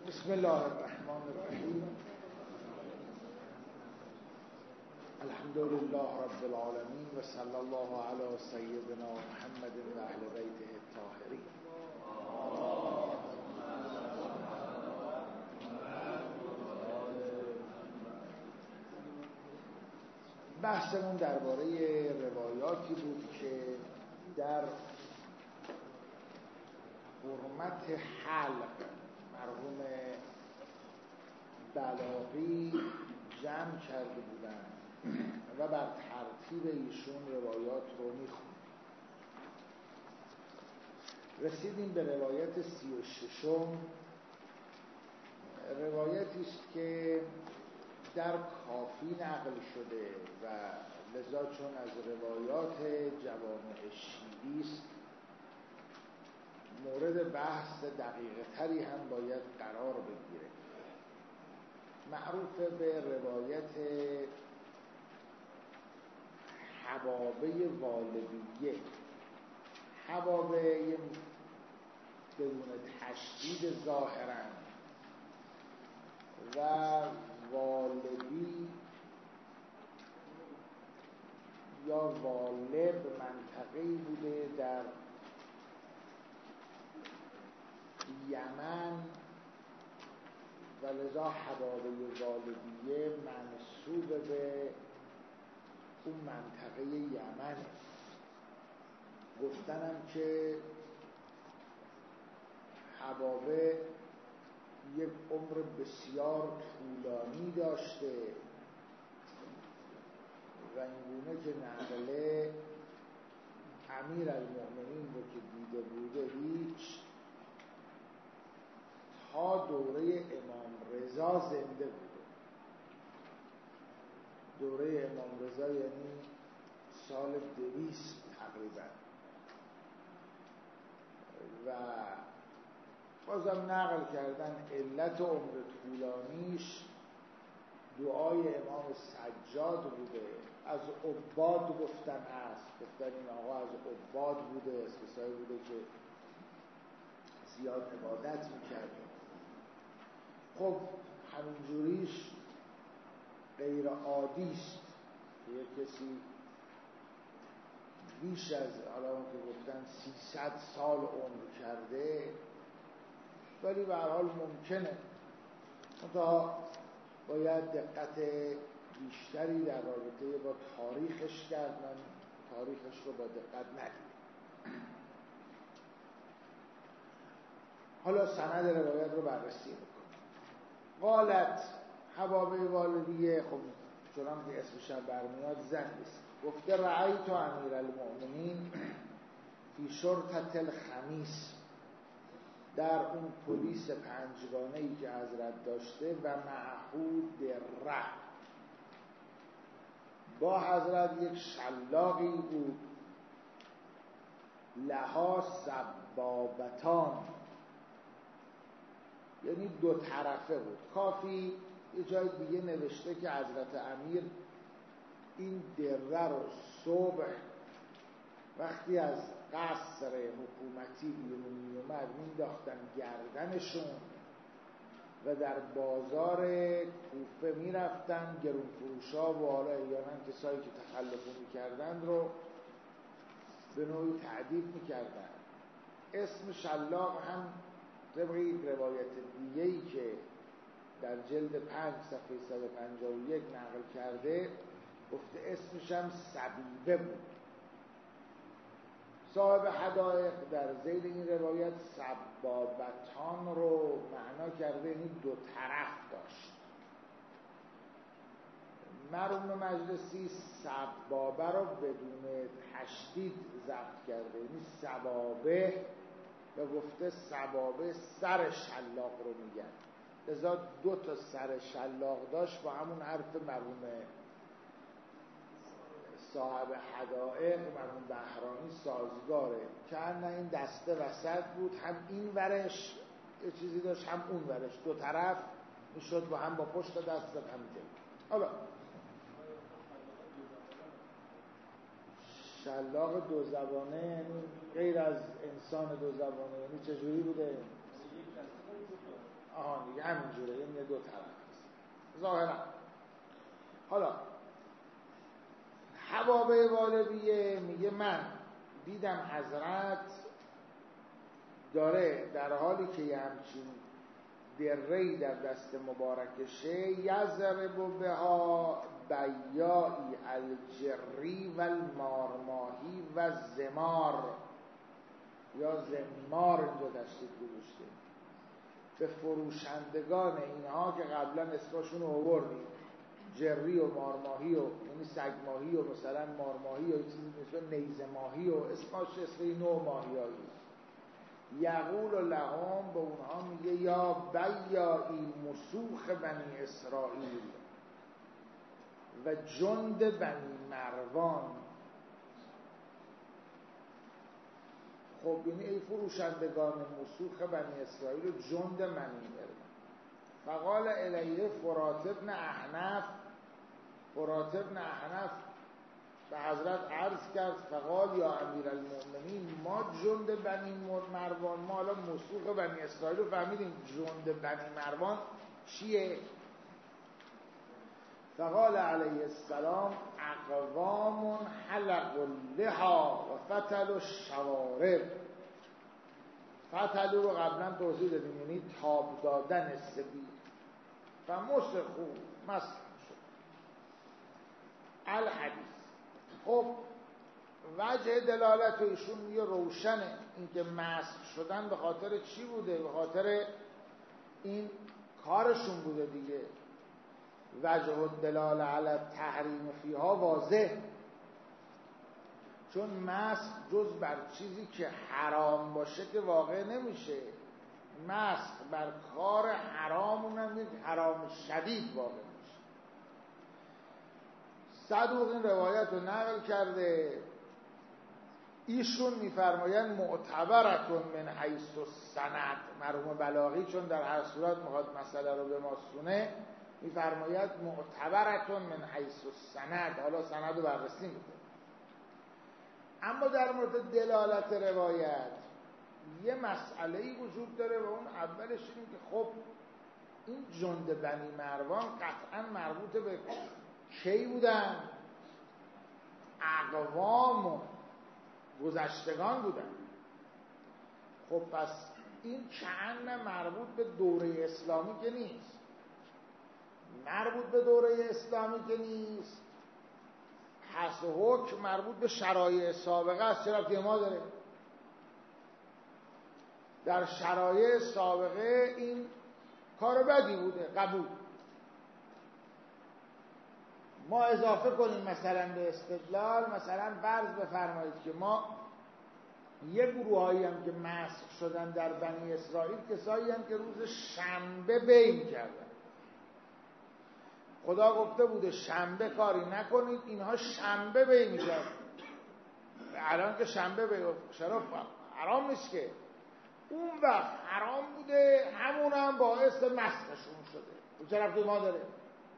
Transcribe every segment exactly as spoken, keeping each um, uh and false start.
بسم الله الرحمن الرحیم. الحمد لله رب العالمین و صلی الله علی سیدنا محمد و اهل بیته الطاهرین. بحثمون درباره روایاتی بود که در حرمت حلق مرحوم بلاغی جمع کرده بودند و بر ترتیب ایشون روایات رو میخوند. رسیدیم به روایت سی و ششم. روایتی است که در کافی نقل شده و لذا چون از روایات جوامع شیعی است مورد بحث دقیقه تری هم باید قرار بگیره. معروف به روایت حبابه والبیه. حبابه بدون تشدید ظاهرا و والبی یا والب منطقه‌ای بوده در یمن و لذا حبابه والبیه منسوب به اون منطقه یمن. گفتنم که حبابه یک عمر بسیار طولانی داشته و اینگونه که نقله امیر المؤمنین رو که دیده بوده هیچ تا دوره امام رضا زنده بوده. دوره امام رضا یعنی سال دویست تقریبا. و بازم نقل کردن علت عمر طولانیش دعای امام سجاد بوده. از عباد گفتن هست، گفتن این آقا از عباد بوده، از کسایی بوده که زیاد عبادت میکرده. خب همینجوریش غیر عادی است که یک کسی بیش از حالا که گفتن سیصد سال عمر کرده، ولی به هر حال ممکنه. منتها باید دقت بیشتری در رابطه با تاریخش کرد. من تاریخش رو با دقت ندیدم. حالا سند روایت رو بررسی میکنم. قالت حبابه والبیه، خب چنان که اسمش هم برمیاد زن است. گفته رأیت امیر المؤمنین فی شرطة الخمیس، در اون پلیس پنجگانه‌ای که حضرت داشته و معهود دره، با حضرت یک شلاقی بود، لها سبابتان، یعنی دو طرفه بود. کافی یه جای دیگه نوشته که حضرت امیر این دره رو صبح وقتی از قصر حکومتی بیرون می اومد مینداختن گردنشون و در بازار کوفه میرفتن گرون فروشا و حالا احیانا کسایی که تخلف میکردن رو به نوعی تعذیب میکردن. اسم شلاق هم طبق یک روایت دیگه‌ای که در جلد پنج صفحه صد و پنجاه و یک نقل کرده گفته اسمش هم سبیبه بود. صاحب حدائق در ذیل این روایت سبابتان رو معنا کرده، یعنی دو طرف داشت. مرحوم مجلسی سبابه رو بدون تشدید ضبط کرده، یعنی سبابه، و گفته سبابه سر شلاق رو میگن. لذا دو تا سر شلاق داشت، با همون حرف مرحوم صاحب حدائق مرحوم بهرانی سازگاره که نه این دسته وسط بود، هم این ورش یه چیزی داشت هم اون ورش، دو طرف میشد با هم با پشت دست زد هم جلو. حالا شلاق دو زبانه یعنی غیر از انسان دو زبانه، یعنی چجوری بوده؟ آها دیگه همینجوره، این یه دو طرف هست ظاهرا. حالا حبابه والبیه میگه من دیدم حضرت داره در حالی که یه همچین دره‌ای در دست مبارکشه یضرب بها بیایی الجری و المارماهی و زمار یا زمار اینجا تشریف گذاشته، به فروشندگان اینها که قبلا اسمشون رو آوردیم، جری و مارماهی و یعنی سگماهی و مثلا مارماهی و چیزی مثل نیزه ماهی و اسمش اسم نوع ماهیایی. یقول لهم به اونها میگه یا بیایی مسوخ بنی اسرائیل و جند بنی مروان. خب یعنی ای فروشندگان مسوخ بنی اسرائیل و جند بنی مروان. فقال الیه فرات ابن احنف، فرات ابن احنف به حضرت عرض کرد فقال یا امیر المؤمنین ما جند بنی مروان، ما حالا مسوخ بنی اسرائیل رو فهمیدیم، جند بنی مروان چیه؟ فقال علیه السلام اقوام حلق اللحا و فتل الشوارب. فتل رو قبلا توضیح دادیم یعنی تاب دادن سبیل و مسخو مسخ شد الحدیث. خب وجه دلالت ایشون میگه روشنه، اینکه مسخ شدن به خاطر چی بوده؟ به خاطر این کارشون بوده دیگه. وجه الدلاله علی تحریم فیها واضح، چون مسخ جز بر چیزی که حرام باشه که واقع نمیشه، مسخ بر کار حرام اونم یک حرام شدید واقع میشه. صدوق این روایت رو نقل کرده، ایشون میفرمایند معتبرتون من حیث السند. مرحوم بلاغی چون در هر صورت میخواد مسئله رو به ما سونه میفرماید معتبرتون من حیث السند. حالا سند رو بررسی میکنه. اما در مورد دلالت روایت یه مسئله‌ای وجود داره و اون اولش اینه که خب این جند بنی مروان قطعا مربوط به کی بودن؟ اقوام و گذشتگان بودن. خب پس این کأن مربوط به دوره اسلامی که نیست، مربوط به دوره اسلامی که نیست، حس و حکم مربوط به شرایع سابقه است. چرا که ما داره در شرایع سابقه این کار بدی بوده، قبول. ما اضافه کنیم مثلا به استدلال، مثلا فرض بفرمایید که ما یه گروهایی هم که مسخ شدن در بنی اسرائیل کسایی هم که روز شنبه بیم کردن. خدا گفته بوده شنبه کاری نکنید، اینها شنبه بیم کردن. الان که شنبه بیم شرف حرام نیست که، اون وقت حرام بوده، همون هم باعث مسخشون شده. چه رفتی ما داره؟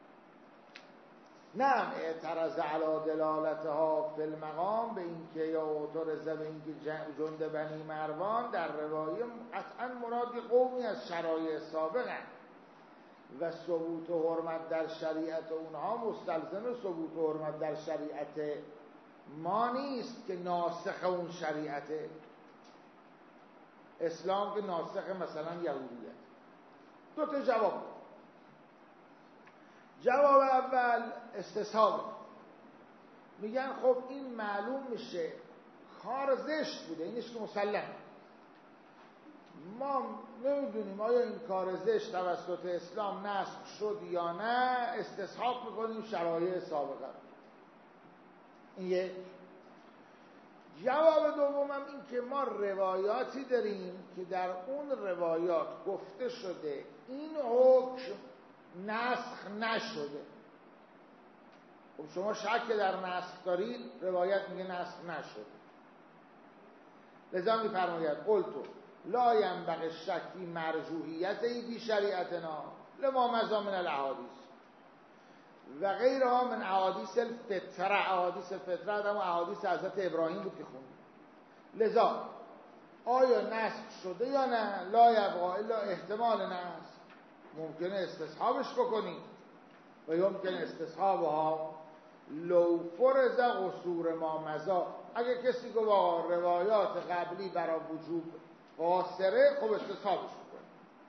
نعم اعترض علی دلالتها فی المقام، به اینکه یا اعترض به اینکه جند بنی مروان در روایه قطعا مراد قومی از شرایع سابقه و ثبوت و حرمت در شریعت اونها مستلزم ثبوت و حرمت در شریعت ما نیست که ناسخ اون شریعت اسلام که ناسخ مثلا یهودیت. دو تا جواب. جواب اول استصحاب، میگن خب این معلوم میشه کار زشت بوده، اینش که مسلم. ما نمیدونیم آیا این کار زشت توسط اسلام نسخ شد یا نه، استصحاب میکنیم شرایع سابقه. این یک. جواب دومم این که ما روایاتی داریم که در اون روایات گفته شده این حکم نسخ نشده. خب شما شک در نسخ دارید، روایت میگه نسخ نشده. لذا میفرماید قلتو لا ینبغی الشک فی مرجوحیته فی شریعتنا لما مضی من الاحادیث و غیرها من احادیث الفطره. احادیث فطره هم احادیث حضرت ابراهیم بود که خوندیم. لذا آیا نسخ شده یا نه لا یبقی الا احتمال نسخ. ممکنه استصحابش بکنیم و یمکن استصحابها لو فرض قصور ما مضی. اگه کسی که با روایات قبلی برای وجوب قاصره خب استصحابش بکنه.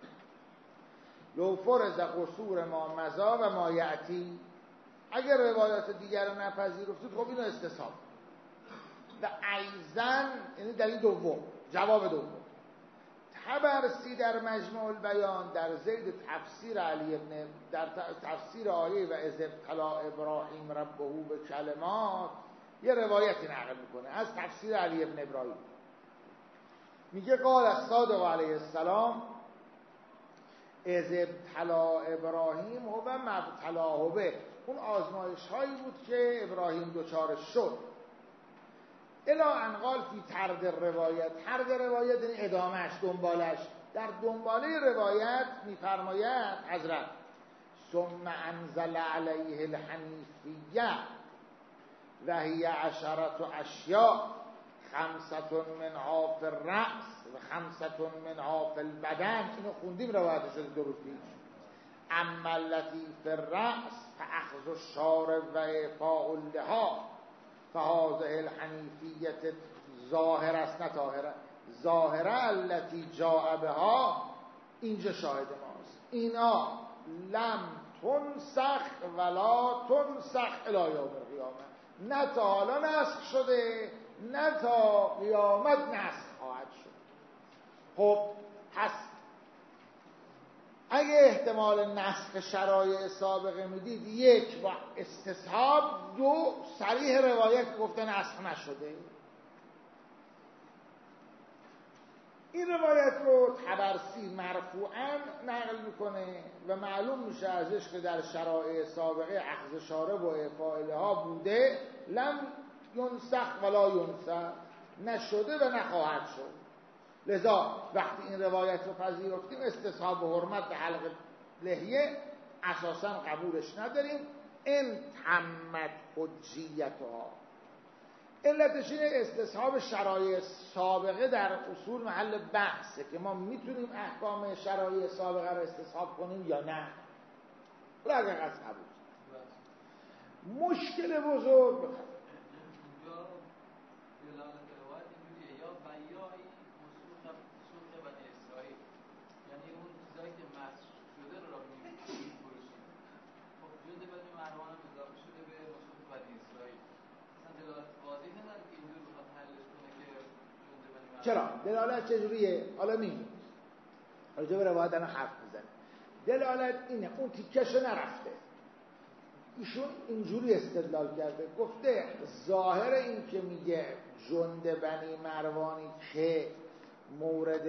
لو فرض قصور ما مضی و ما یأتی، اگر روایات دیگر رو نپذیرفتید خب اینو استصحاب. و ایزن یعنی دلیل دوم، جواب دوم، طبرسی در مجموع البیان در زید تفسیر علی ابن در تفسیر آیه و اذ ابتلی ابراهیم ربه به کلمات یه روایتی نقل میکنه از تفسیر علی ابن ابراهیم. میگه قال الصادق علیه السلام اذ ابتلی ابراهیم هو مبتلاه به، اون آزمایش هایی بود که ابراهیم دوچارش شد. الا انقال فی طرد روایت، طرد روایت یعنی ادامهش، دنبالش. در دنباله روایت میفرماید حضرت ثم انزل علیه الحنیفیه و هی عشرت اشیاء خمسة منها فی الرأس و خمسة منها فی البدن. اینو خوندیم روایت شده دو روز پیش. اما التی فی الرأس فاخذ الشارب و اعفاء اللحی فهذه الحنیفیت ظاهر است نه طاهره، ظاهره التي جاء بها، اینجا شاهد ماست. اینا لم تنسخ ولا تنسخ الی یوم القیامه، نه تا حالا نسخ شده نه تا قیامت نسخ خواهد شد. خب پس اگه احتمال نسخ شرایع سابقه میدید، یک با استصحاب، دو صریح روایت گفته نسخ نشده. این روایت رو طبرسی مرفوعاً نقل میکنه و معلوم میشه ازش که در شرایع سابقه اخذ شارب و اعفاء لها بوده، لم ینسخ ولا ینسخ، نشده و نخواهد شد. لذا وقتی این روایت رو پذیرفتیم استصحاب و حرمت به حلق لحیه اساساً قبولش نداریم. ان تمت حجیتها، علتش اینه استصحاب شرایع سابقه در اصول محل بحثه که ما میتونیم احکام شرایع سابقه رو استصحاب کنیم یا نه. ولی اگر از قبول مشکل بزرگ بخواه یعنی اون چیزایی که مسخ شده رو را می‌فروشیم. خب جزء بدون مروان هم اضافه شده به مصحف بنی اسرائیل. مثلا دلالت واضحی نداره که اینجور بخواد حلش کنه که جزء بدون مروان. چرا؟ دلالت چجوریه؟ حالا میگیم. راجع به روایت الان حرف میزنه. دلالت اینه اون تیکه‌شو نرفته. ایشون اینجوری استدلال کرده، گفته ظاهر این که میگه جند بنی مروانی که مورد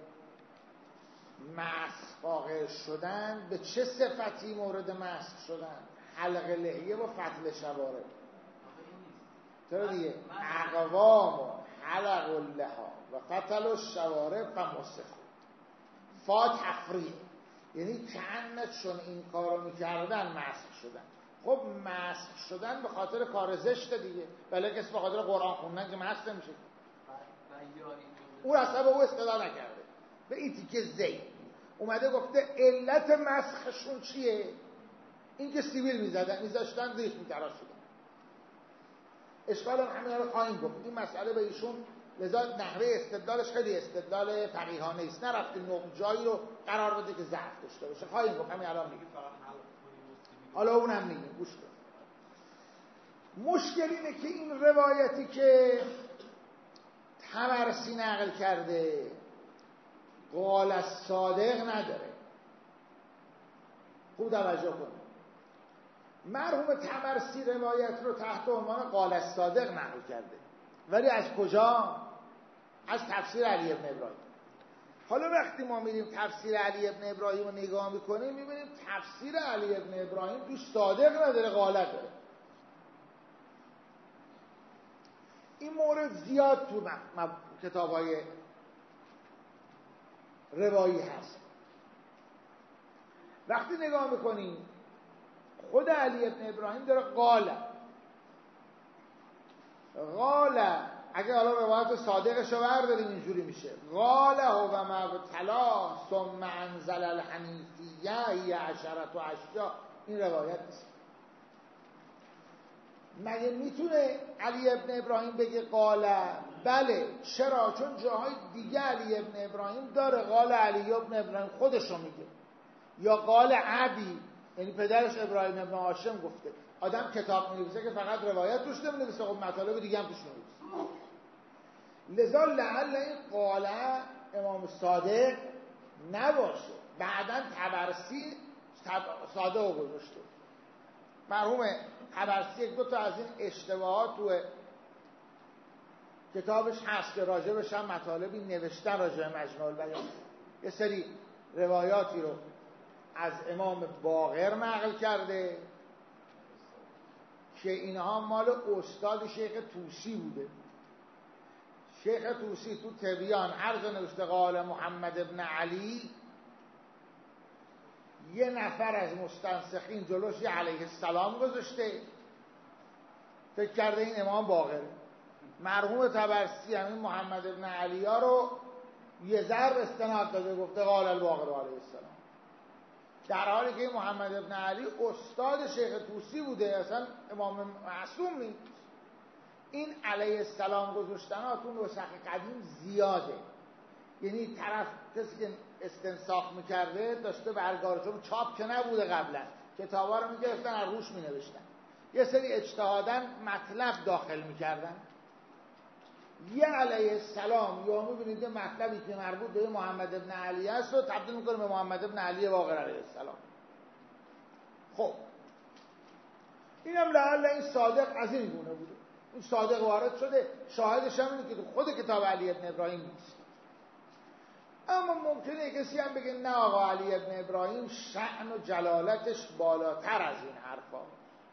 مسخ واقع شدن، به چه صفتی مورد مسخ شدن؟ حلق لحیه و فتل شوارب. چرا دیگه؟ اقوام و حلق اللحا و فتل الشوارب و مسخ فا تفریق، یعنی کأنه چون این کارو میکردن مسخ شدن. خب مسخ شدن به خاطر کار زشت دیگه، بله کسی به خاطر قرآن خوندن که مسخ نمیشه. او اصلا به او استدلال نکرده، به این تیکه زید اومده گفته علت مسخشون چیه؟ این که سیبیل میزدن میذاشتن ریخ میتراش شدن. اشکال هم همین رو خواهیم گفت. این مسئله به ایشون لذا نحوه استدلالش خیلی استدلال فقیهانه است، نرفته نقطه جایی رو قرار بده که ضعف داشته باشه. خواهیم گفت همین الان میگیم، حالا اونم میگیم گوش کن. مشکل اینه که این روایتی که طبرسی نقل کرده قال الصادق نداره. خوب توجه کنید، مرحوم طبرسی روایت رو تحت عنوان قال الصادق نقل کرده، ولی از کجا؟ از تفسیر علی ابن ابراهیم. حالا وقتی ما میریم تفسیر علی ابن ابراهیم رو نگاه میکنیم میبینیم تفسیر علی ابن ابراهیم توش صادق نداره، قالت داره. این مورد زیاد تو کتاب‌های روایی هست. وقتی نگاه میکنیم خود علی ابن ابراهیم داره قال قال اگه حالا روایت صادقش رو برداریم اینجوری میشه قاله و مبتلا ثم انزل الحنیفیه هی عشرت و اشیا. این روایت نیست. مگه میتونه علی ابن ابراهیم بگه قاله؟ بله. چرا؟ چون جاهای دیگه علی ابن ابراهیم داره قال علی ابن ابراهیم خودش رو میگه، یا قال ابی یعنی پدرش ابراهیم ابن هاشم گفته. آدم کتاب می‌نویسه که فقط روایت توش نمی‌نویسه، خب مطالب دیگه هم توش می‌نویسه. لذا لعل این قاله امام صادق نباشه، بعداً طبرسی صادق رو گذاشته. مرحوم طبرسی یک دو تا از این اشتباهات تو کتابش هست که راجبش هم مطالبی نوشتن راجب مجموع البیان. یه سری روایاتی رو از امام باقر نقل کرده که اینها مال استاد شیخ طوسی بوده. شیخ طوسی تو تبیان هر جا نوشته قال محمد ابن علی، یه نفر از مستنسخین جلوش علیه السلام گذاشته، فکر کرده این امام باقره. مرحوم طبرسی همین محمد ابن علی ها رو یه ضرب استناد داده، گفته قال الباقر علیه السلام، در حالی که محمد ابن علی استاد شیخ طوسی بوده، اصلا امام معصوم نیست. این علیه السلام گذاشتن ها تو نسخ قدیم زیاده، یعنی طرف کسی که استنساخ میکرده داشته برگار، چون چاپ که نبوده قبلا، کتابا رو میگرفتن از روش مینوشتن، یه سری اجتهادن مطلب داخل میکردن. یه علیه السلام یا میبینید یه مطلبی که مربوط به محمد ابن علی است رو تبدیل میکنه به محمد ابن علی باقر علیه السلام. خب اینم لعل این صادق از این گونه بوده. این صادق وارد شده، شاهدش هم اینه که خود کتاب علی ابن ابراهیم نیست. اما ممکنه کسی هم بگه نه آقا علی ابن ابراهیم شأن و جلالتش بالاتر از این حرفا.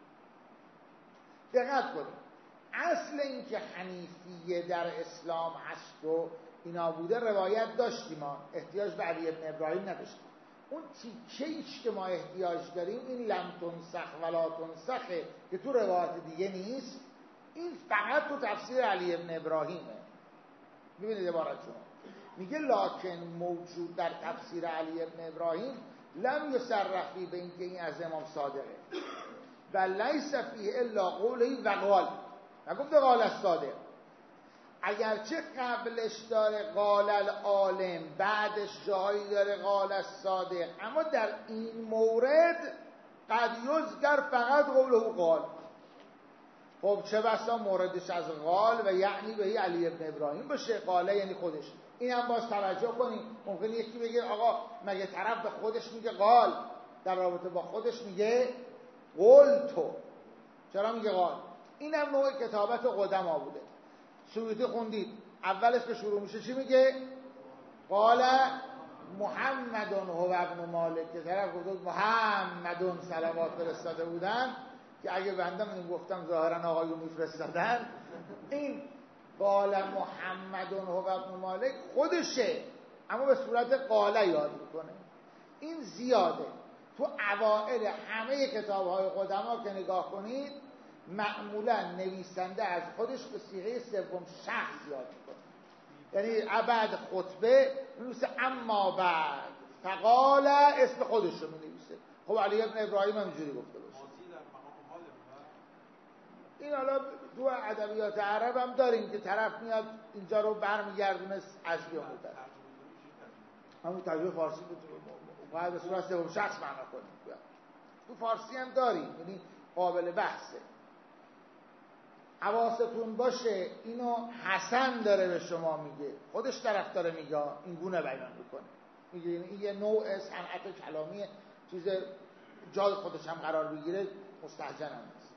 دقت کنید، اصل این که حنیفیه در اسلام هست و اینا بوده روایت داشتیم، ما احتیاج به علی ابن ابراهیم نداشتیم. اون تیکه‌ایش که ما احتیاج داریم این لم تنسخ ولا تنسخه که تو روایت دیگه نیست، این فقط تو تفسیر علی ابن ابراهیمه. میبینید عبارتشون میگه لکن موجود در تفسیر علی ابن ابراهیم لم یصرفی به اینکه این از امام صادقه و لیس فیه الا قوله و قال، نگفته قال الصادق. اگرچه قبلش داره قال العالم، بعدش جایی داره قال الصادق، اما در این مورد قد یذکر فقط قوله قال. خب چه بسا موردش از قال و یعنی بهی علی ابن ابراهیم باشه، قاله یعنی خودش. این هم باز توجه کنیم، ممکنه یکی بگه آقا مگه طرف به خودش میگه قال، در رابطه با خودش میگه قول تو، چرا میگه قال؟ این هم نوع کتابت قدما بوده. سیوطی خوندید اولش که شروع میشه چی میگه؟ قال محمد هو ابن مالک، که طرف گفت محمدون صلوات فرستاده بودن، که اگه بنده من گفتم ظاهرا آقایون میفرستادن. این قال محمد هو ابن مالک خودشه، اما به صورت قاله یاد میکنه. این زیاده. تو اوائل همه کتاب‌های قدما که نگاه کنید معمولا نویسنده از خودش به صیغه سوم شخص یاد میکنه، یعنی بعد خطبه می‌نویسه اما بعد فقال، اسم خودش رو می‌نویسه. خب علی ابن ابراهیم هم اینجوری گفته باشه. این حالا تو ادبیات عرب هم داریم که طرف میاد اینجا رو برمیگردونه از بیامون در همون ترجمه فارسی بود باید به صورت سوم شخص معنا کنیم. تو فارسی هم داریم، یعنی قابل بحثه. حواستون باشه اینو حسن داره به شما میگه، خودش طرف داره میگه، این گونه بیان میکنه، میگه این یه نوع صنعت کلامی چیز جای خودش هم قرار بگیره، مستهجن هم نیست.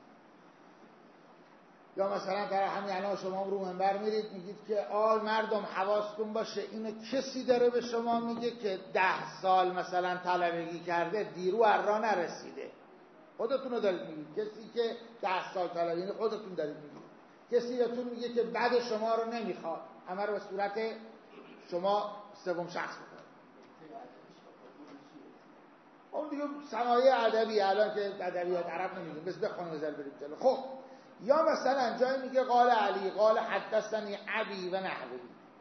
یا مثلا در همین الان شما رو منبر میرید میگید که آ مردم حواستون باشه اینو کسی داره به شما میگه که ده سال مثلا طلبگی کرده دیرو ارا نرسیده، خودتون رو دارید میگید. کسی که ده سال طلبگی، یعنی خودتون دارید میگید. کسی بهتون میگه که بعد شما رو نمیخواد، همه رو به صورت شما سوم شخص میکنه. اون دیگه صنایع ادبی الان که ادبیات عرب نمیگیم، بس بخونیم بذار بریم جلو. خب یا مثلا جایی میگه قال علی قال حدثنی ابی و نحوی،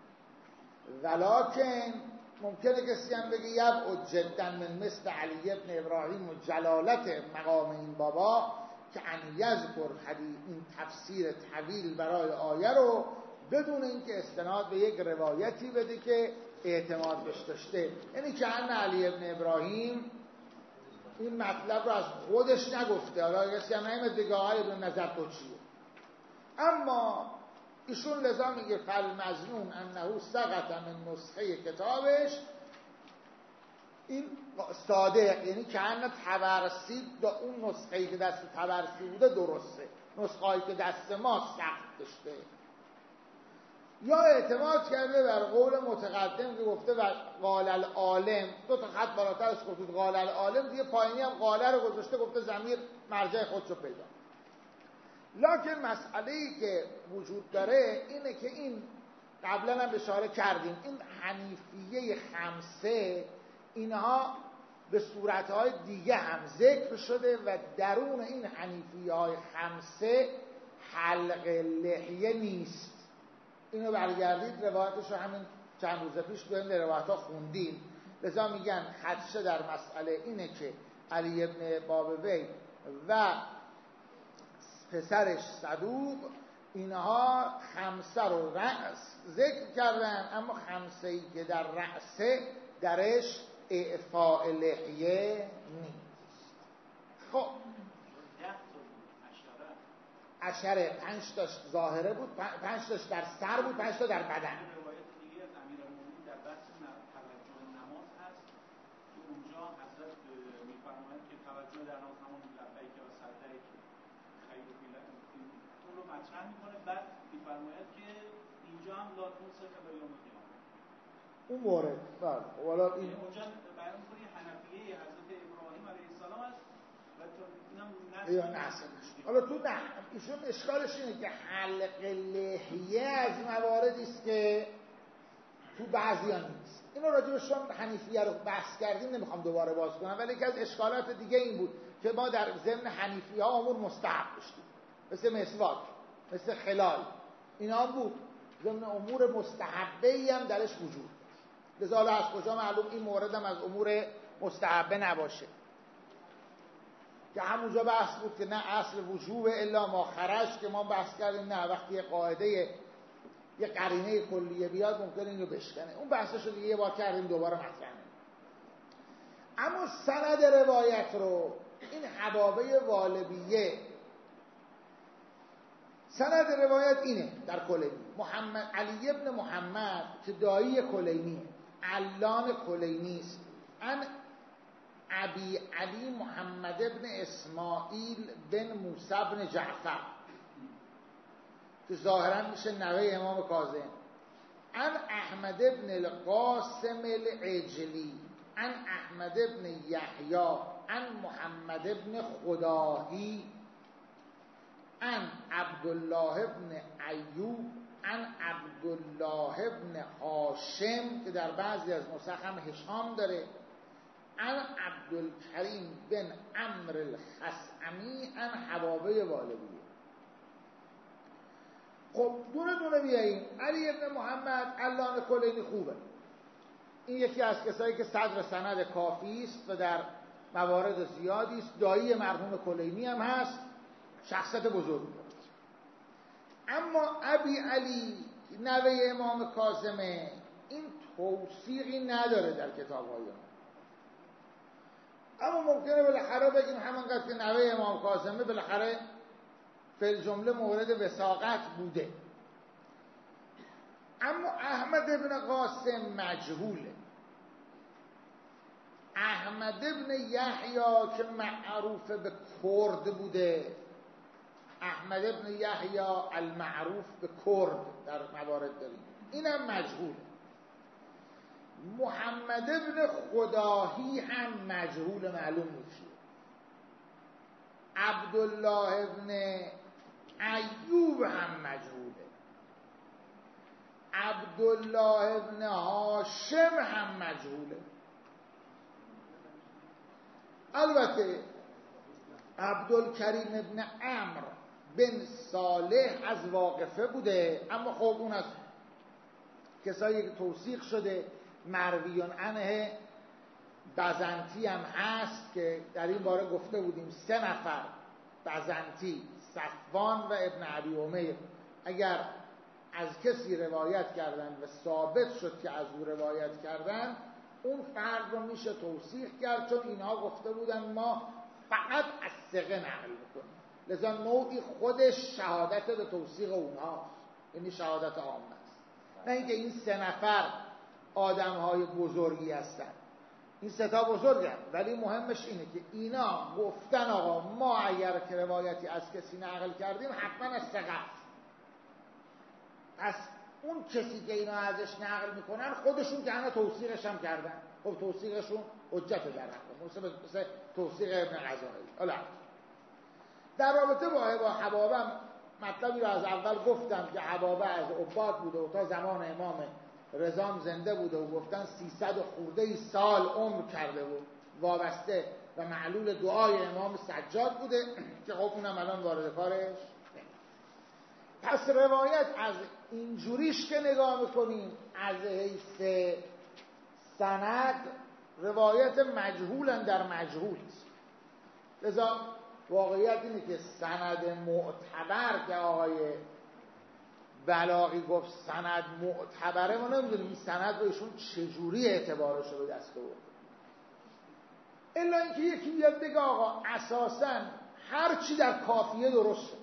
ولکن ممکنه کسی هم بگه یبعد جدا من مثل علی ابن ابراهیم و جلالت مقام این بابا که ان یذکر حدیث این تفسیر طویل برای آیه رو بدون اینکه استناد به یک روایتی بده که اعتماد بهش داشته. یعنی که ان علی ابن ابراهیم این مطلب رو از خودش نگفته، حالا کسی هم نمیاد بگه آقای ابن نظر تو چیه، اما ایشون لذا میگه فالمظنون انه سقط من نسخه کتابش، این صادق، یعنی که ان تبرسی دا اون نسخه‌ای که دست تبرسی بوده درسته، نسخه‌ای که دست ما سخت داشته. یا اعتماد کرده بر قول متقدم که گفته و قال العالم، دو تا خط بالاترش گفته قال العالم، دیگه پایینی هم قاله رو گذاشته گفته ضمیر مرجع خودشو پیدا. لکن مسئله‌ای که وجود داره اینه که این قبلا هم اشاره کردیم، این حنیفیه خمسه اینها به صورتهای دیگه هم ذکر شده و درون این حنیفیه های خمسه حلق لحیه نیست. اینو برگردید روایتش رو همین چند روز پیش تو این روایت ها خوندیم. لذا میگن خدشه در مسئله اینه که علی ابن بابوی و پسرش صدوق اینها خمسه رو رأس ذکر کردن، اما خمسه ای که در رأسه درش اعفاء لحیه نیست. خب عشره پنج تاش ظاهره بود، پنج تاش در سر بود، پنج تا در بدن. روایت دیگه از امیرالمومنین در بحث توجه نماز هست که اونجا حضرت میفرمایند که توجه در نماز همون لبیک و سجده‌ای که خیر و بیلت اون رو مطرح میکنه، بعد میفرماید که اینجا هم لا تنسخ الی یوم القیامه اون مورد بله والا این اونجا بیان می‌کنه حنفیه حضرت ابراهیم علیه السلام است و تو اینم یا نسل. حالا تو نه ایشون اشکالش اینه که حلق لحیه از مواردی است که تو بعضی‌ها نیست. اینو راجعش حنیفیه رو بحث کردیم، نمیخوام دوباره باز کنم، ولی یکی از اشکالات دیگه این بود که ما در ضمن حنیفیه ها امور مستحب داشتیم، مثل مسواک، مثل خلال، اینا بود ضمن امور مستحبه‌ای هم درش وجود داشت. لذا از کجا معلوم این مورد هم از امور مستحبه نباشه، که همونجا بحث بود که نه اصل وجوب الا ما خرج، که ما بحث کردیم نه وقتی یه قاعده یه قرینه کلیه بیاد ممکنه اینو بشکنه. اون بحثش رو دیگه یه بار کردیم، دوباره مطرح نمی‌کنم. اما سند روایت رو این حبابه والبیه، سند روایت اینه در کلینی محمد علی ابن محمد که دایی کلینیه، علان کلینی است، ان ابی علی محمد ابن اسماعیل بن موسی بن جعفر که ظاهرا میشه نوه امام کاظم، ان احمد ابن القاسم العجلی، ان احمد ابن یحیی، ان محمد ابن خداهی، ان عبدالله ابن ایوب، ان عبدالله ابن هاشم که در بعضی از نسخ هم هشام داره، ان عبدالکریم بن عمرو الخثعمی، ان حبابه والبیه. خب دونه دونه بیاییم. علی ابن محمد علان کلینی خوبه، این یکی از کسایی که صدر سند کافی است و در موارد زیادی است، دایی مرحوم کلینی هم هست، شخصیت بزرگی داره. اما ابی علی نوه امام کاظمه این توثیقی نداره در کتاب‌های ما، اما ممکنه بالاخره بگیم همانقدر که نوه امام کاظمه بالاخره فی الجمله مورد وثاقت بوده. اما احمد ابن قاسم مجهوله. احمد ابن یحیی که معروف به کرد بوده، احمد ابن یحیی المعروف به کرد در موارد داریم، اینم مجهوله. محمد ابن خداهی هم مجهول، معلوم نیست. عبدالله ابن ایوب هم مجهوله. عبدالله ابن هاشم هم مجهوله. البته عبدالکریم ابن عمرو بن صالح از واقفه بوده، اما خب اون از کسایی که توثیق شده. مرویون عنه بزنتی هم هست که در این باره گفته بودیم سه نفر بزنتی، صفوان و ابن ابی امیر، اگر از کسی روایت کردن و ثابت شد که از او روایت کردن، اون فرد رو میشه توثیق کرد، چون اینها گفته بودن ما فقط از ثقه نقل میکنیم. لذا نوعی خودش شهادت به توثیق اونهاست، یعنی شهادت عامه است، نه اینکه این سه نفر آدم‌های بزرگی هستن. این سه تا بزرگن، ولی مهمش اینه که اینا گفتن آقا ما اگر که روایتی از کسی نقل کردیم حتما از ثقه است. پس اون کسی که اینا ازش نقل میکنن خودشون که اینا توثیقش هم کردن، خب توثیقشون حجت در حقه، مثل مثل توثیق ابن غزالی. حالا در رابطه با با حبابه مطلبی رو از اول گفتم که حبابه از عباد بوده و تا زمان امام رضا زنده بوده و گفتن سیصد و خورده سال عمر کرده بود وابسته و معلول دعای امام سجاد بوده که خب اونم الان وارد کارش. پس روایت از اینجوریش که نگاه میکنیم از حیث سند روایت مجهولن در مجهول است. لذا واقعیت اینه که سند معتبر که آقای بلاغی گفت سند معتبره، ما نمیدونیم این سند رو ایشون چجوری اعتبارش رو به دست آورد، الا اینکه یکی بیاد بگه آقا اساساً هر چی در کافیه درسته.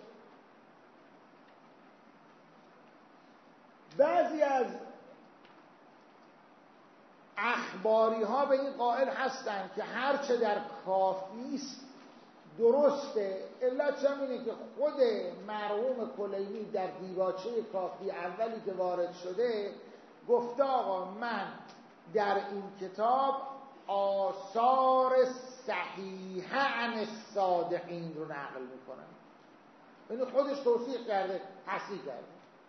بعضی از اخباری ها به این قائل هستند که هر چه در کافی است درسته. علت هم اینه که خود مرحوم کلینی در دیباچه کافی اولی که وارد شده گفته آقا من در این کتاب آثار صحیحه عن الصادقین رو نقل میکنم، یعنی خودش توثیق کرده، تصحیح کرده،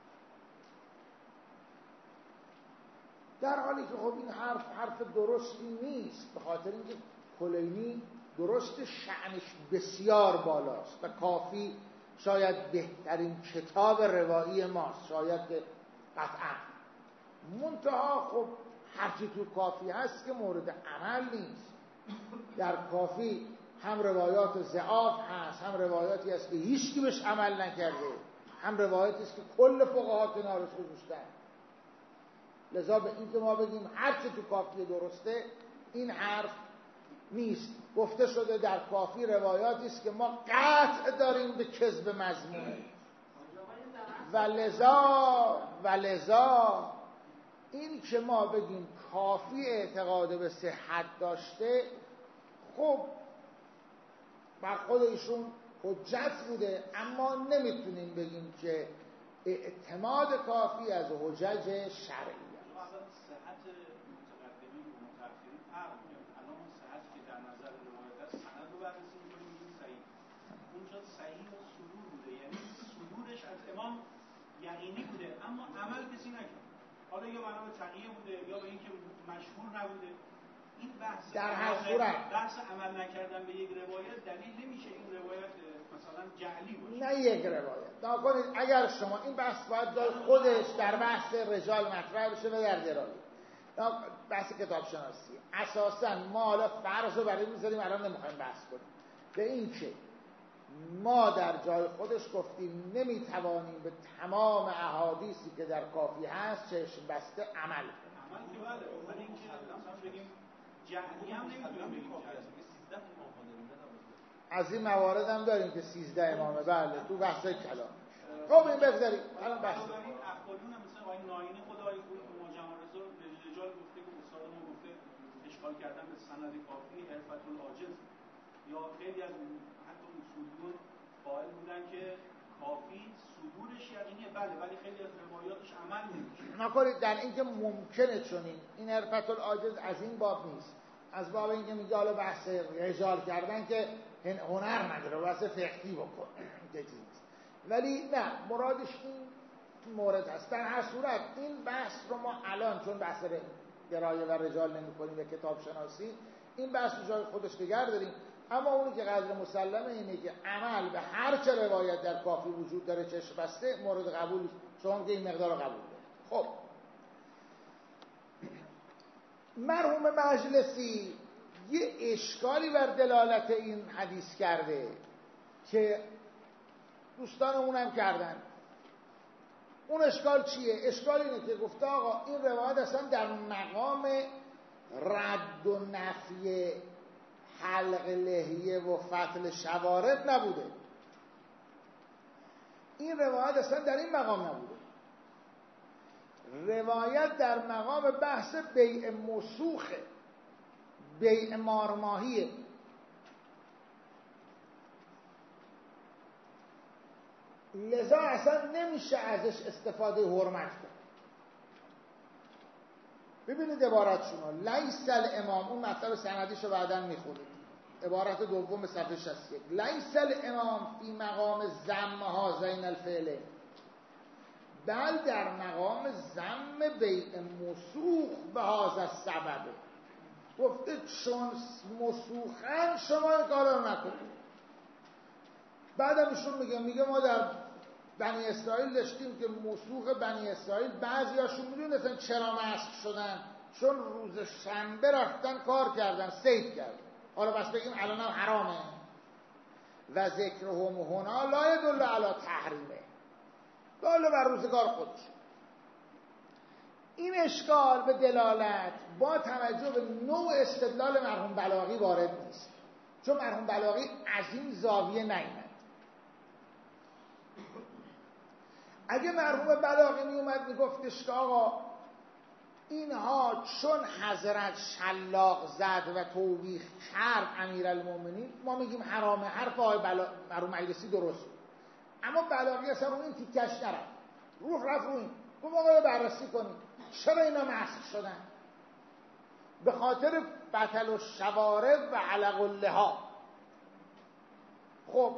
در حالی که خب این حرف حرف درستی نیست، به خاطر اینکه کلینی درست شأنش بسیار بالاست و کافی شاید بهترین کتاب روایی ماست، شاید که قطعا منتها خب هرچی تو کافی هست که مورد عمل نیست. در کافی هم روایات ضعاف هست، هم روایاتی هست که هیچکی بهش عمل نکرده، هم روایاتی است که کل فقها کنارش گذاشتن. لذا به این که ما بگیم هرچی تو کافی درسته، این حرف نیست. گفته شده در کافی روایاتی است که ما قطع داریم به کذب مضمون و لذا و لذا این که ما بگیم کافی اعتقاد به صحت داشته، خب بر خود ایشون حجت بوده، اما نمیتونیم بگیم که اعتماد کافی از حجج شرعی. صحت متقدمین و متأخرین فرق می‌کنه. الان اون صحتی که در نظر روایت از سند رو بررسی می‌کنیم می‌گیم صحیح. اونجا صحیح و صدور بوده، یعنی صدورش از امام یقینی بوده اما عمل کسی نکرد. حالا یا بنا به تقیه بوده یا به اینکه مشهور نبوده. این بحث در هر صورت بحث عمل نکردن به یک روایت دلیل نمیشه این روایت مثلا جعلی باشه. نه یک روایت. نکنید اگر شما این بحث باید جای خودش در بحث رجال مطرح بشه و در درایی بحث کتاب شناسی. اساسا ما حالا فرض رو برای میذاریم، الان نمیخوایم بحث کنیم به این که ما در جای خودش گفتیم نمیتوانیم به تمام احادیثی که در کافی هست چشم بسته عمل کنیم. عمل که بله، ولی اینکه مثلا بگیم جعلی هم نمیتونیم بگیم جعلی. از این موارد هم داریم که سیزده امامه، بله تو بحث کلام. خب این بگذاریم الان بحث این اخباریون هم مثلا آقای ناینی خدای خوبی که مجمع رضا رجال گفته که استاد ما گفته اشکال کردن به سند کافی حرفت العاجز، یا خیلی از حتی اصولیون قائل بودن که کافی صدورش یقینیه بله، ولی خیلی از روایاتش عمل نمیشه. نکنید در اینکه ممکنه چنین این حرفت العاجز از این باب نیست، از باب اینکه میگه حالا بحث رجال کردن که هنر نداره، بحث فقهی بکن که چیز نیست. ولی نه، مرادش این مورد هست. در هر صورت این بحث رو ما الان چون بحث درایه و رجال نمی کنیم به کتاب شناسی، این بحث رو جای خودش نگه داریم. اما اونی که قدر مسلمه اینه که عمل به هر چه روایت در کافی وجود داره چشم بسته مورد قبول، شما که این مقدار رو قبول دارید. خب مرحوم مجلسی یه اشکالی بر دلالت این حدیث کرده که دوستانمون هم کردن. اون اشکال چیه؟ اشکال اینه که گفته آقا این روایت اصلا در مقام رد و نفی حلق لحیه و فتل شوارب نبوده. این روایت اصلا در این مقام نبوده. روایت در مقام بحث بیع مسوخه، بیع مارماهیه. لذا اصلا نمیشه ازش استفاده حرمت کرد. ببینید عبارتشونو، لیس الامام، اون مطلب سندیشو بعداً میخونید، عبارت دوم صفحه شصت و یک، لیس الامام فی مقام ذم هذین الفعل، بل در مقام ذم بیع مسوخ به هذا السبب. گفته چون مسوخن شما این کارا رو نکنید. بعدم ایشون میگه میگه ما در بنی اسرائیل داشتیم که مسوخ بنی اسرائیل بعضی هاشون میدونستن چرا مسخ شدن، چون روز شنبه رفتن کار کردن، صید کردن. حالا بس بگیم الان هم حرامه و ذکرهم هنا لا يدل علی تحریمه، داله بر روزگار خودش. این اشکال به دلالت با توجه به نوع استدلال مرحوم بلاغی وارد نیست، چون مرحوم بلاغی از این زاویه نیامد. اگه مرحوم بلاغی می اومد میگفتش که آقا اینها چون حضرت شلاق زد و توبیخ کرد امیرالمومنین، ما میگیم حرامه، حرف آقای بلا... مرحوم مجلسی درست. اما بلاغی اصلا رو این تیکش نرفت، روح رفت رو این گفت آقا بررسی کنید چرا اینا مسخ شدن. به خاطر بطل و شوارب و علق اللها. خب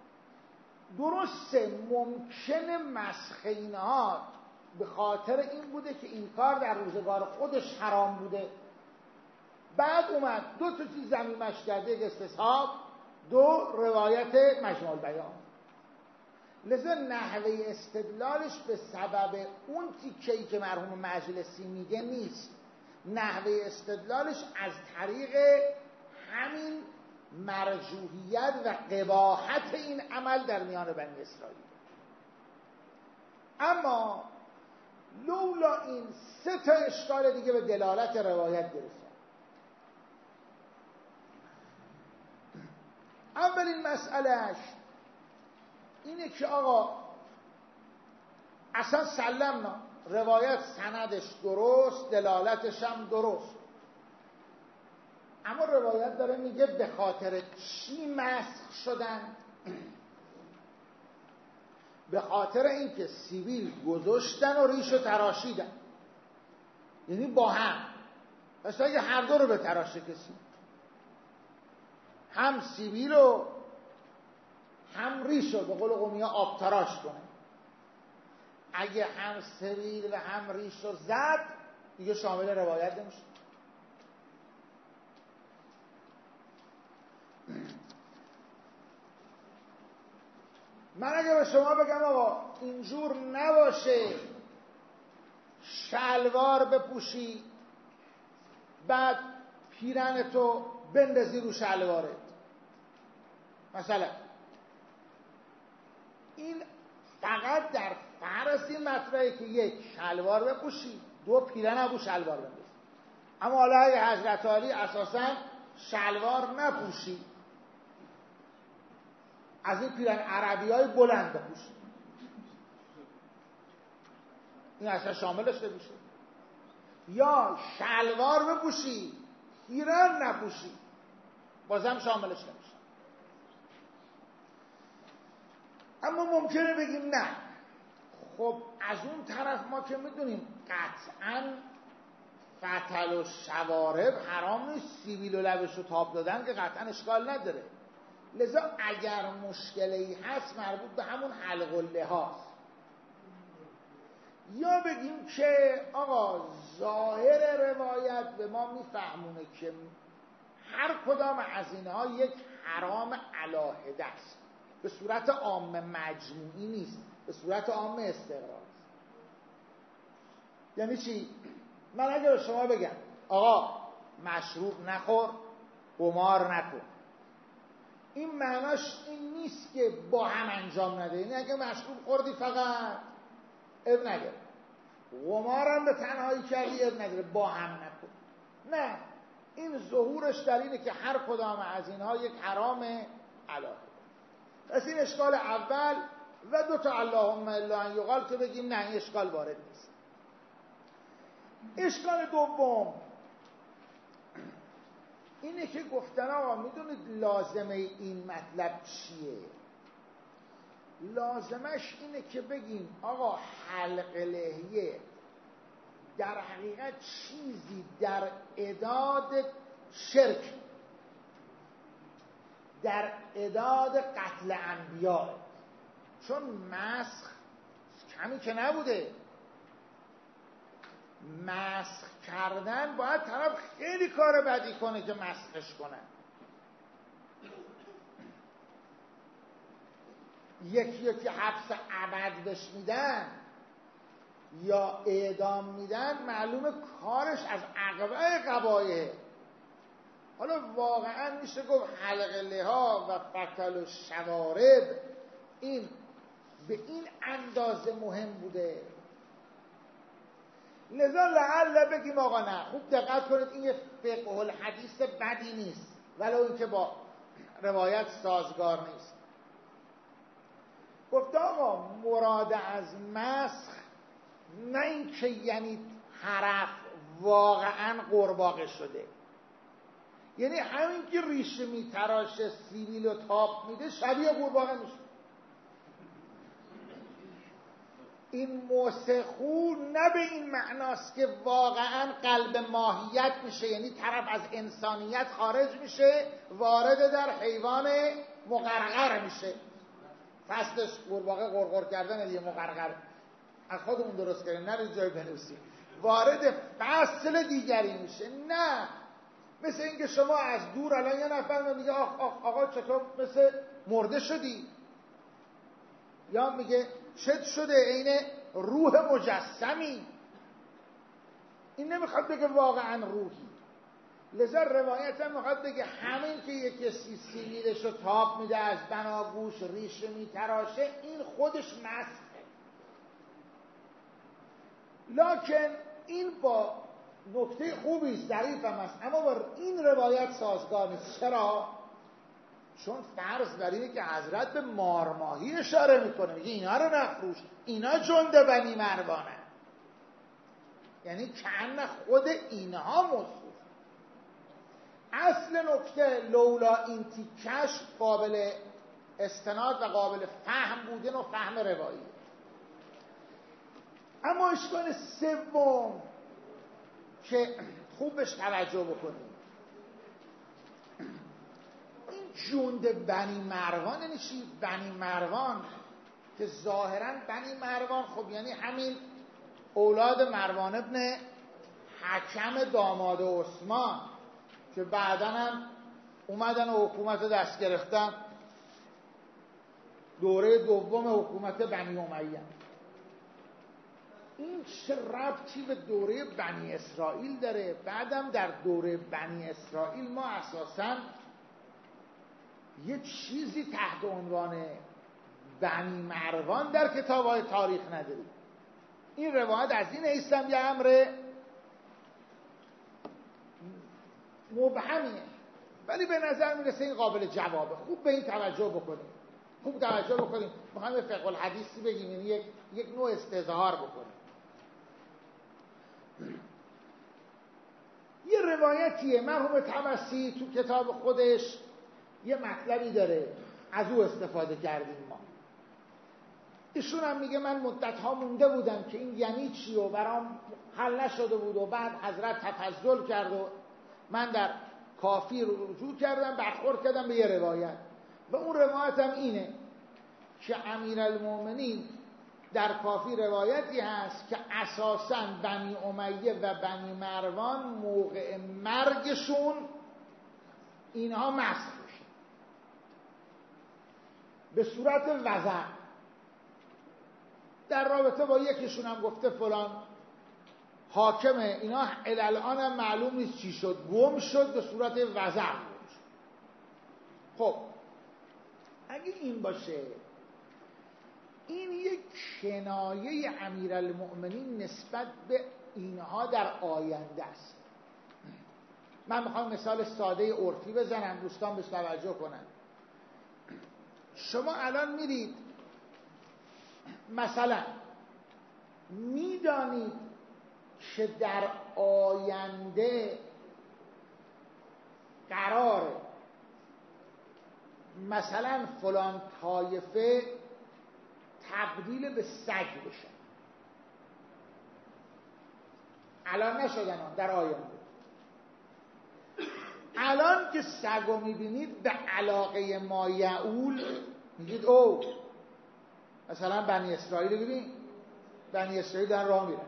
درسته ممکنه مسخ اینها به خاطر این بوده که این کار در روزگار خودش حرام بوده، بعد اومد دو تا چیز ضمیمش کرده، یک استصحاب، دو روایت مجموع البیان. لذا نحوه استدلالش به سبب اون تیکه‌ای که مرحوم مجلسی میگه نیست، نحوه استدلالش از طریق همین مرجوحیت و قباحت این عمل در میان بنی اسرائیل. اما لولا این سه تا اشکال دیگه به دلالت روایت گرفتن. اولین مسئلهش اینه که آقا اصلا سلمنا، روایت سندش درست، دلالتش هم درست، اما روایت داره میگه به خاطر چی مسخ شدن؟ به خاطر اینکه سیبیل گذاشتن و ریشو تراشیدن، یعنی با هم. پس اگه هر دو رو به تراشه کسی، هم سیبیل رو هم ریشو به قول قومی ها آب تراش کنه، اگه هم سیبیل و هم ریشو زد دیگه شامل روایت نمیشه. من اگه به شما بگم آقا اینجور نباشه، شلوار بپوشی بعد پیرنتو بندازی رو شلوارت مثلا، این فقط در فرض این مطرحه که یک شلوار بپوشی، دو پیرن ابو شلوار بندازی. اما حالا اگه حضرت علی اساسا شلوار نپوشی، از این پیرن عربی های بلند بپوشی، این اصلا شاملش نمیشه. یا شلوار بپوشی پیرن نپوشی، بازم شاملش نمیشه. اما ممکنه بگیم نه، خب از اون طرف ما که میدونیم قطعاً فتل و شوارب حرام نیست، سیبیل و لبش رو تاب دادن که قطعاً اشکال نداره. لذا اگر مشکلی هست مربوط به همون حلق و لحاست. یا بگیم که آقا ظاهر روایت به ما میفهمونه که هر کدام از اینها یک حرام علاهده است، به صورت عام مجموعی نیست، به صورت عام استقرار. یعنی چی؟ من اگه به شما بگم آقا مشروب نخور، قمار نکن، این معناش این نیست که با هم انجام نده. یعنی اگه مشروب خوردی فقط اب نداره، قمارم به تنهایی کردی اب نداره، با هم نکن. نه، این ظهورش در اینه که هر کدام از اینها یک حرام علاهه. پس این اشکال اول و دو تا اللهم الا ان یقال که بگیم نه این اشکال وارد نیست. اشکال دوم اینه که گفتن آقا میدونید لازمه این مطلب چیه؟ لازمش اینه که بگیم آقا حلق لحیه در حقیقت چیزی در اعداد شرک، در اعداد قتل انبیاء، چون مسخ کمی که نبوده. مسخ کردن باید طرف خیلی کار بدی کنه که مسخش کنه. یکی یکی حبس ابد بهش میدن یا اعدام میدن، معلومه کارش از عقبه قبایه. حالا واقعا میشه گفت حلق لحا و فتل و شوارب این به این اندازه مهم بوده. لذا لعل بگیم آقا نه، خوب دقت کنید این یه فقه الحدیث بدی نیست ولو اینکه با روایت سازگار نیست. گفت آقا مراد از مسخ نه این که یعنی طرف واقعا قورباغه شده، یعنی همین که ریشه میتراشه سیبیل و تاب میده شبیه قورباغه میشه. این مسخو نه به این معناست که واقعا قلب ماهیت میشه، یعنی طرف از انسانیت خارج میشه وارد در حیوان مقرقر میشه. فصلش قورباغه غرغر کردن یه مقرقر از خودمون درست کردن، نه جای بنویسیم، وارد فصل دیگری میشه. نه مثل اینکه شما از دور الان یه نفر میگه آخ آخ آقا چطور مثل مرده شدی، یا میگه چت شده عین روح مجسمی. این نمیخواد بگه واقعا روحی. لذا روایت هم میخواد بگه همین که یک کسی سیلیدش رو تاب میده از بناگوش ریشه میتراشه این خودش مسخه. لکن این با نکته خوبی است، ظریف هم است، اما با این روایت سازگار نیست. چرا؟ چون فرض بر اینه که حضرت به مارماهی اشاره میکنه، میگه اینا رو نفروش، اینا جنده بنی مروانه، یعنی کأن خود اینها موصوف. اصل نکته لولا این تیکش قابل استناد و قابل فهم بودن و فهم روایی. اما اشکال سوم که خوب بهش توجه بکنیم، این جند بنی مروان یعنی چی؟ بنی مروان که ظاهرا بنی مروان خب یعنی همین اولاد مروان ابن حکم داماد عثمان که بعداً هم اومدن و حکومت دست گرفتن، دوره دوم حکومت بنی امیه. این چه ربطی به دوره بنی اسرائیل داره؟ بعدم در دوره بنی اسرائیل ما اساساً یه چیزی تحت عنوان بنی مروان در کتاب‌های تاریخ نداریم. این روایت از این حیثم یه امر مبهمیه، ولی به نظر میرسه این قابل جوابه. خوب به این توجه بکنیم، خوب توجه بکنیم. میخوایم به فقه الحدیثی بگیم، یعنی یک, یک نوع استظهار بکنیم. یه روایتیه مرحوم طبسی تو کتاب خودش یه مطلبی داره، از او استفاده کردیم ما. ایشون هم میگه من مدت‌ها مونده بودم که این یعنی چی و برام حل نشده بود و بعد حضرت تفضل کرد و من در کافی رجوع کردم، برخورد کردم به یه روایت و اون روایت هم اینه که امیرالمومنین در کافی روایتی هست که اساساً بنی امیه و بنی مروان موقع مرگشون اینها مسخ بشه به صورت وضع. در رابطه با یکیشون هم گفته فلان حاکمه، اینا الان هم معلوم نیست چی شد، گم شد، به صورت وضع گم شد. خب اگه این باشه، این یک کنایه امیرالمؤمنین نسبت به اینها در آینده است. من میخوام مثال ساده عرفی بزنم، دوستان بهش توجه کنن. شما الان میرید مثلا میدانید که در آینده قراره مثلا فلان طایفه تبدیل به سگ بشن. الان نشدن، در آینده. الان که سگو میبینید به علاقه ما یعول میگید او مثلا بنی اسرائیل ببین، بنی اسرائیل دارن راه میرن.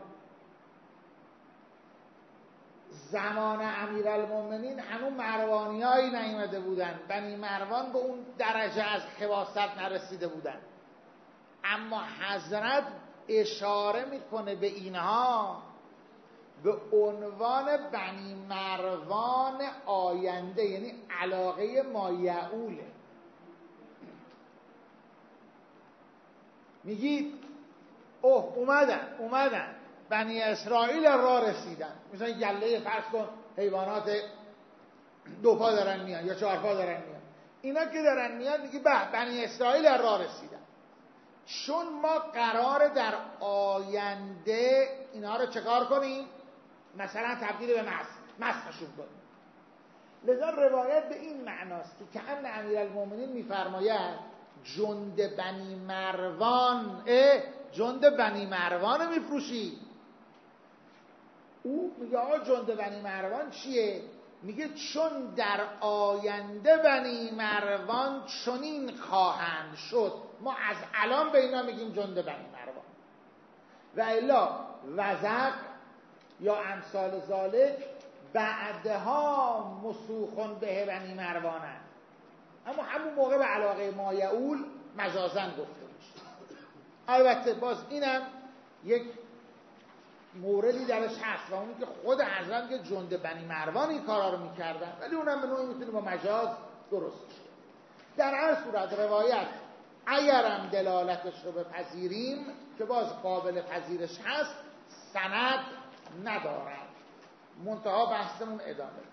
زمان امیرالمؤمنین هنوز مروانیایی نیامده بودن، بنی مروان به اون درجه از خباثت نرسیده بودن، اما حضرت اشاره میکنه به اینها به عنوان بنی مروان آینده، یعنی علاقه مایعوله. میگید اوه اومدن اومدن بنی اسرائیل راه رسیدن، مثلا گله فرض کن حیوانات دو پا دارن میان یا چهار پا دارن میان، اینا که دارن میان میگی به بنی اسرائیل راه رسیدن، چون ما قراره در آینده اینها رو چکار کنیم؟ مثلا تبدیل به مسخ مسخشون کنیم. لذا روایت به این معناست که کأن امیرالمؤمنین میفرماید جند بنی مروان، اه جند بنی مروان میفروشی. او میگه آقا جند بنی مروان چیه؟ میگه چون در آینده بنی مروان چنین خواهند شد، ما از الان به اینا میگیم جند بنی مروان. و الا وزق یا امثال ذالک بعدها مسوخون به بنی مروانن، اما همون موقع به علاقه مایعول مجازن گفته میشه. البته باز اینم یک موردی درش هست و اونی که خود حضرت که جند بنی مروان این کارا رو میکردن، ولی اونم به نوعی میتونه با مجاز درست شه. در هر صورت روایت اگرم دلالتش رو بپذیریم که باز قابل پذیرش هست، سند ندارد. منتها بحثمون ادامه.